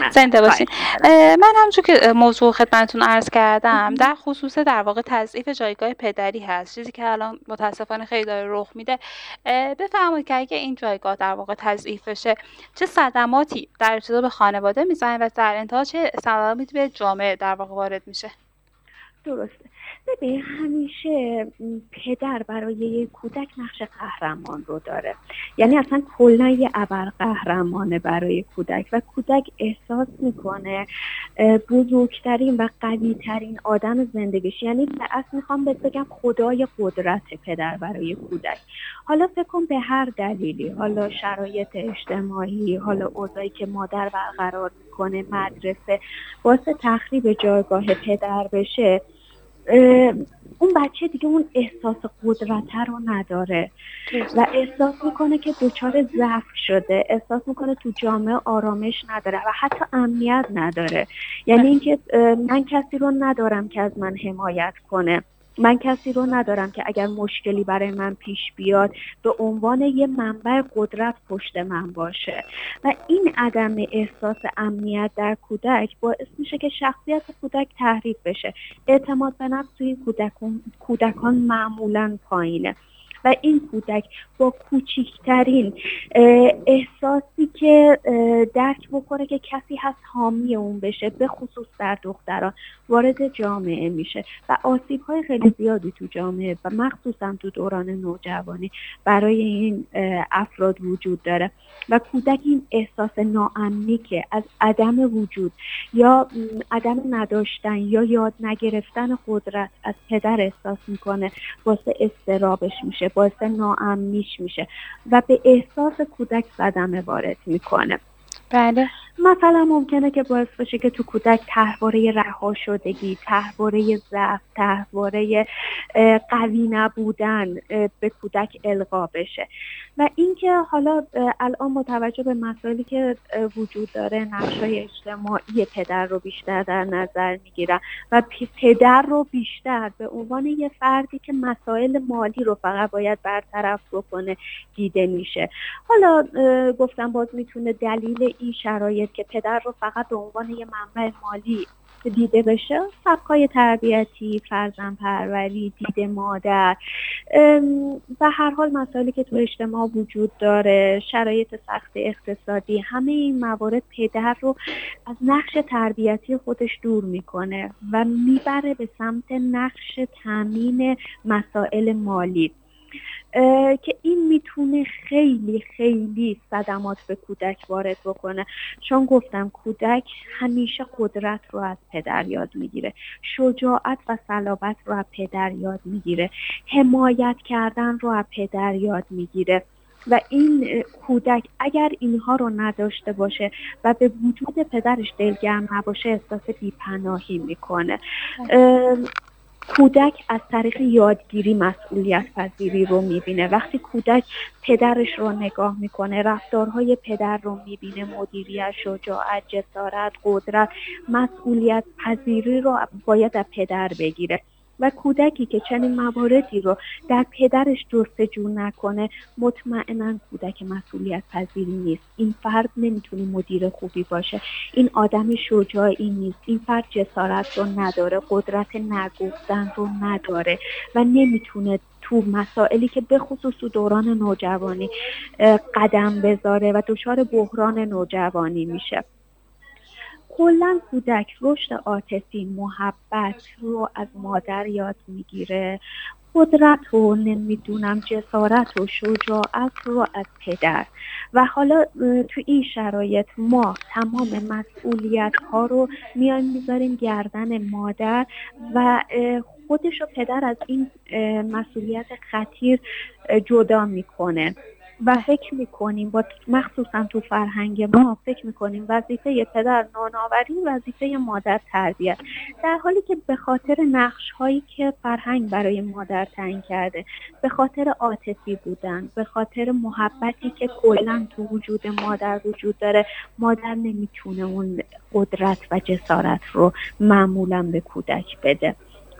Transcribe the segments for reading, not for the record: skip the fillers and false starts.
زنده باشین. من همونجور که موضوع خدمتتون عرض کردم در خصوص در واقع تضعیف جایگاه پدری هست، چیزی که الان متاسفانه خیلی داره رخ میده. بفرمایید که اگه این جایگاه در واقع تضعیف بشه چه صدماتی در ابتدا به خانواده میزنه و در انتها چه صدماتی به جامعه در واقع وارد میشه؟ درسته. ببین همیشه پدر برای یک کودک نقش قهرمان رو داره، یعنی اصلا کلا یه ابرقهرمانه برای کودک و کودک احساس میکنه بزرگترین و قویترین آدم زندگیش، یعنی در اصل میخوام بهت بگم خدای قدرت پدر برای کودک. حالا فکر کن به هر دلیلی، حالا شرایط اجتماعی، حالا اوضاعی که مادر برقرار میکنه، مدرسه، باعث تخریب جایگاه پدر بشه، اون بچه دیگه اون احساس قدرت رو نداره و احساس میکنه که دچار ضعف شده، احساس میکنه تو جامعه آرامش نداره و حتی امنیت نداره. یعنی اینکه من کسی رو ندارم که از من حمایت کنه، من کسی رو ندارم که اگر مشکلی برای من پیش بیاد به عنوان یه منبع قدرت پشت من باشه. و این عدم احساس امنیت در کودک باعث میشه که شخصیت کودک تحریف بشه. اعتماد به نفس توی کودکان معمولاً پایینه و این کودک با کوچکترین احساسی که درک بکنه که کسی هست حامی اون بشه، به خصوص در دختران، وارد جامعه میشه و آسیب‌های خیلی زیادی تو جامعه و مخصوصا تو دوران نوجوانی برای این افراد وجود داره و کودک این احساس ناامنی که از عدم وجود یا عدم نداشتن یا یاد نگرفتن قدرت از پدر احساس میکنه، واسه اضطرابش میشه، باعث ناامنیش میشه و به احساس کودک صدمه وارد میکنه. بله. مثلا ممکنه که باعث بشه که تو کودک طرحواره رها شدگی، طرحواره ضعف، طرحواره قوی نبودن به کودک القا بشه. و اینکه حالا الان با توجه به مسائلی که وجود داره، نقش‌های اجتماعی پدر رو بیشتر در نظر میگیرن و پدر رو بیشتر به عنوان یه فردی که مسائل مالی رو فقط باید برطرف بکنه دیده میشه. حالا گفتم باز میتونه دلیل این شرایط که پدر رو فقط به عنوان یه منبع مالی دیده بشه، سبکای تربیتی، فرزند پروری، دید مادر و هر حال مسائلی که تو اجتماع وجود داره، شرایط سخت اقتصادی، همه این موارد پدر رو از نقش تربیتی خودش دور میکنه و میبره به سمت نقش تامین مسائل مالی که این میتونه خیلی خیلی صدمات به کودک وارد بکنه. چون گفتم کودک همیشه قدرت رو از پدر یاد میگیره، شجاعت و صلابت رو از پدر یاد میگیره، حمایت کردن رو از پدر یاد میگیره و این کودک اگر اینها رو نداشته باشه و به وجود پدرش دلگرم نباشه، احساس بی‌پناهی میکنه. کودک از طریق یادگیری مسئولیت پذیری رو میبینه. وقتی کودک پدرش رو نگاه میکنه، رفتارهای پدر رو میبینه، مدیریت، شجاعت، جسارت، قدرت، مسئولیت پذیری رو باید از پدر بگیره. و کودکی که چنین مواردی رو در پدرش جستجو نکنه، مطمئناً کودک مسئولیت پذیری نیست. این فرد نمیتونه مدیر خوبی باشه، این آدم شجاعی نیست، این فرد جسارت رو نداره، قدرت نگفتن رو نداره و نمیتونه تو مسائلی که به خصوص تو دوران نوجوانی قدم بذاره و دچار بحران نوجوانی میشه. کلاً کودک رشد عاطفی، محبت رو از مادر یاد میگیره، قدرت رو نمیدونم، جسارت و شجاعت رو از پدر. و حالا تو این شرایط ما تمام مسئولیت ها رو میایم میذاریم گردن مادر و خودش و پدر از این مسئولیت خطیر جدا میکنه و فکر میکنیم با مخصوصا تو فرهنگ ما فکر میکنیم وظیفه پدر نانآوری، وظیفه مادر تربیت، در حالی که به خاطر نقش هایی که فرهنگ برای مادر تعیین کرده، به خاطر عاطفی بودن، به خاطر محبتی که کلا تو وجود مادر وجود داره، مادر نمیتونه اون قدرت و جسارت رو معمولا به کودک بده.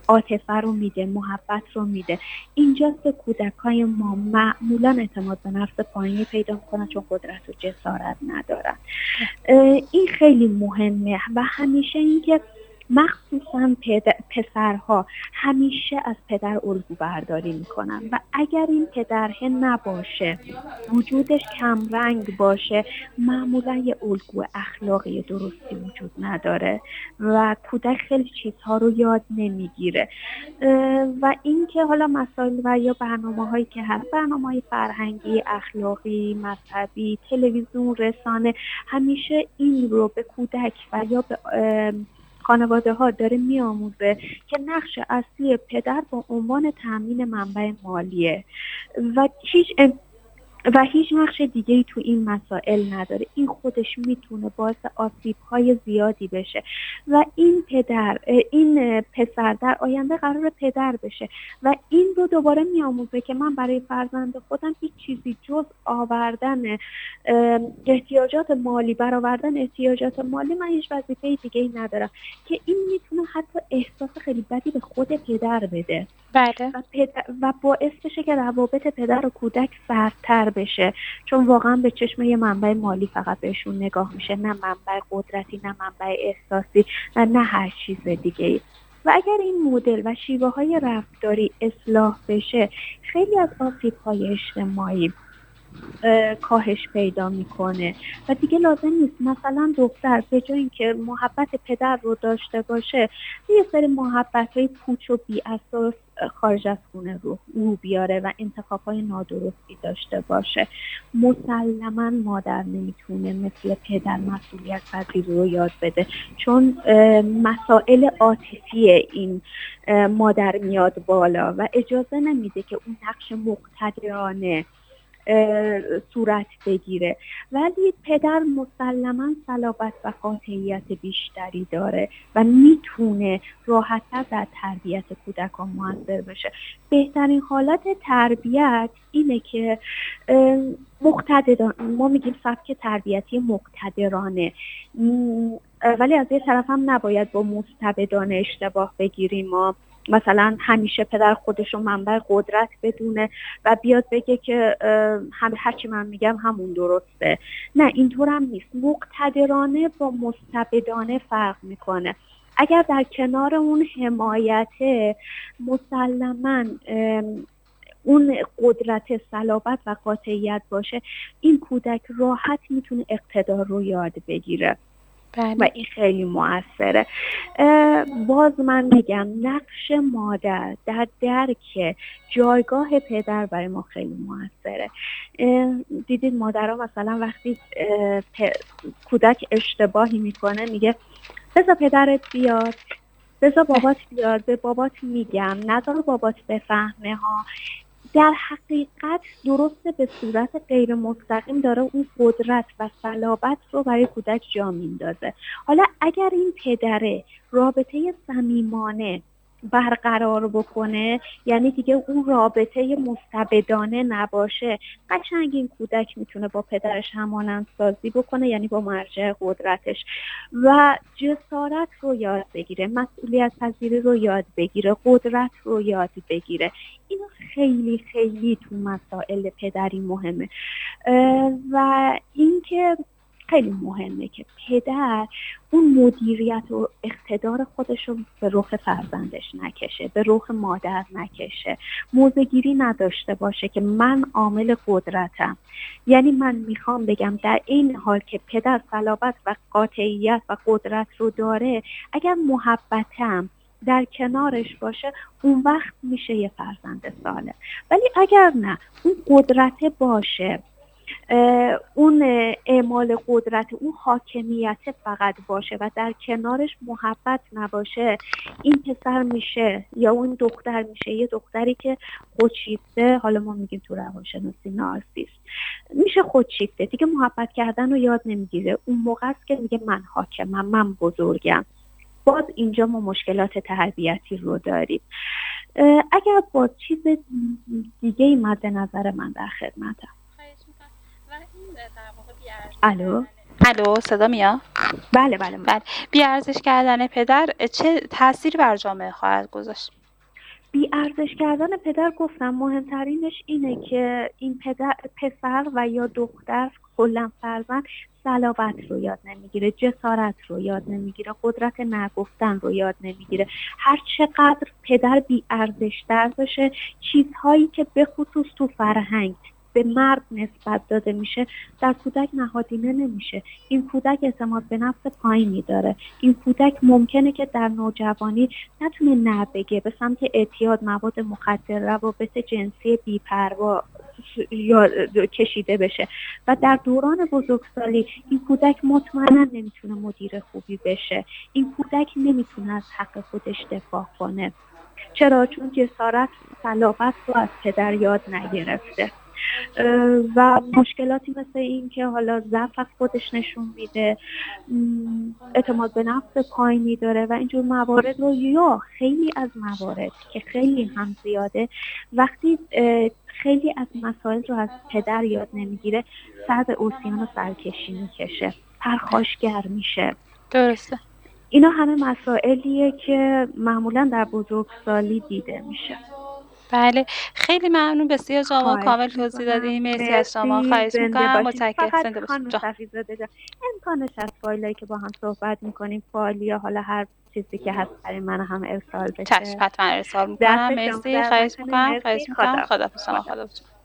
عاطفه رو میده، محبت رو میده. اینجاست که کودکای ما معمولا اعتماد به نفس پایینی پیدا میکنن چون قدرت و جسارت ندارن. این خیلی مهمه و همیشه اینکه مخصوصا پسرها همیشه از پدر الگو برداری میکنن و اگر این پدره نباشه، وجودش کمرنگ باشه، معمولا یه الگو اخلاقی درستی وجود نداره و کودک خیلی چیزها رو یاد نمیگیره. و اینکه حالا مسائل و یا برنامه‌هایی که هست، برنامه‌های فرهنگی، اخلاقی، مذهبی، تلویزیون، رسانه، همیشه این رو به کودک و یا به خانواده ها داره میآموزه که نقش اصلی پدر با عنوان تامین منبع مالیه و هیچ نقش دیگه‌ای تو این مسائل نداره. این خودش میتونه باعث آسیب‌های زیادی بشه و این پسر در آینده قرار پدر بشه و این رو دوباره میآموزه که من برای فرزند خودم هیچ چیزی جز آوردن احتیاجات مالی، برآوردن احتیاجات مالی، من هیچ وظیفه دیگه‌ای ندارم، که این میتونه حتی احساس خیلی بدی به خود پدر بده. بله. و باعث بشه که روابط پدر و کودک سردتر بشه، چون واقعا به چشم یه منبع مالی فقط بهشون نگاه میشه، نه منبع قدرتی، نه منبع احساسی، نه هر چیز دیگه. و اگر این مدل و شیوه های رفتاری اصلاح بشه، خیلی از آسیب های اجتماعی کاهش پیدا میکنه و دیگه لازم نیست مثلا دختر به جای اینکه محبت پدر رو داشته باشه، یه سری محبت‌های پوچ و بی اساس خارج از خونه رو بیاره و انتخاب‌های نادرستی داشته باشه. مسلماً مادر نمیتونه مثل پدر مسئولیت پذیری رو یاد بده، چون مسائل عاطفی این مادر میاد بالا و اجازه نمیده که اون نقش مقتدرانه صورت بگیره. ولی پدر مسلماً صلابت و قاطعیت بیشتری داره و میتونه راحت‌تر در تربیت کودکان موثر بشه. بهترین حالت تربیت اینه که ما میگیم سبک تربیتی مقتدرانه، ولی از یه طرف هم نباید با مستبدانه اشتباه بگیریم. ما مثلا همیشه پدر خودشو منبع قدرت بدونه و بیاد بگه که هرچی من میگم همون درسته. نه، اینطور هم نیست. مقتدرانه با مستبدانه فرق میکنه. اگر در کنار اون حمایت، مسلماً اون قدرت، صلابت و قاطعیت باشه، این کودک راحت میتونه اقتدار رو یاد بگیره. بله. و این خیلی موثره. باز من میگم نقش مادر در درک جایگاه پدر برای ما خیلی موثره. دیدید مادرها مثلا وقتی کودک اشتباهی میکنه میگه بذار پدرت بیاد، بذار بابات بیاد، به بابات میگم، نذار بابات بفهمه ها. در حقیقت درسته به صورت غیر مستقیم داره اون قدرت و صلابت رو برای کودک جا میندازه. حالا اگر این پدره رابطه صمیمانه برقرار بکنه، یعنی دیگه اون رابطه مستبدانه نباشه، قشنگ این کودک میتونه با پدرش همانند سازی بکنه، یعنی با مرجع قدرتش، و جسارت رو یاد بگیره، مسئولیت پذیری رو یاد بگیره، قدرت رو یاد بگیره. این خیلی خیلی تو مسائل پدری مهمه. و اینکه خیلی مهمه که پدر اون مدیریت و اقتدار خودش رو به رخ فرزندش نکشه، به رخ مادر نکشه، موضع‌گیری نداشته باشه که من عامل قدرتم. یعنی من میخوام بگم در این حال که پدر صلابت و قاطعیت و قدرت رو داره، اگر محبتم در کنارش باشه، اون وقت میشه یه فرزند سالم. ولی اگر نه، اون قدرت باشه، اون اعمال قدرت، اون حاکمیت فقط باشه و در کنارش محبت نباشه، این پسر میشه یا اون دختر میشه یه دختری که خودشیفته، حالا ما میگیم تو روانشناسی نارسیست، میشه خودشیفته، دیگه محبت کردن رو یاد نمیگیره. اون موقع است که میگه من حاکمم، من بزرگم. باز اینجا ما مشکلات تربیتی رو داریم. اگر با چیز دیگه مد نظر من در خدمتم. و این در واقع الو؟ الو، صدا میاد؟ بله بله بله. بی‌ارزش کردن پدر چه تأثیری بر جامعه خواهد گذاشت؟ بی ارزش کردن پدر گفتم مهمترینش اینه که این پسر و یا دختر کلا فرزند صلابت رو یاد نمیگیره، جسارت رو یاد نمیگیره، قدرت نگفتن رو یاد نمیگیره. هر چقدر پدر بی ارزش تر بشه، چیزهایی که به خصوص تو فرهنگ به مرد نسبت داده میشه در کودک نهادینه نمیشه. این کودک اعتماد به نفس پایینی داره. این کودک ممکنه که در نوجوانی نتونه نه بگه، به سمت اعتیاد، مواد مخدر، روابط جنسی بی‌پروا یا کشیده بشه و در دوران بزرگسالی این کودک مطمئنا نمیتونه مدیر خوبی بشه. این کودک نمیتونه از حق خودش دفاع کنه. چرا؟ چون جسارت و صلابت رو از پدر یاد نگرفته و مشکلاتی مثل این که حالا ضعف از خودش نشون میده، اعتماد به نفس پایینی داره و اینجور موارد رو، یا خیلی از موارد که خیلی هم زیاده، وقتی خیلی از مسائل رو از پدر یاد نمیگیره، سر به عصیان و سرکشی میکشه، پرخاشگر میشه. درسته. اینا همه مسائلیه که معمولا در بزرگسالی دیده میشه. بله، خیلی ممنون. بسیار شما خواهش کامل توضیح دادیم. میکنم. مرسی از شما. مرسی، خواهش زنده میکنم. باشین. متشکرم. فقط زنده باشین. خانم جان. صفیزاده جان، امکانش از فایلایی که با هم صحبت میکنیم، فایل یا حالا هر چیزی که هست برای من هم ارسال چشم، بشه. حتما ارسال میکنم. دست شما مرسی. در خواهش نکنه. میکنم. خواهش مرسی. میکنم. خدا خدا شما. خدا. خدا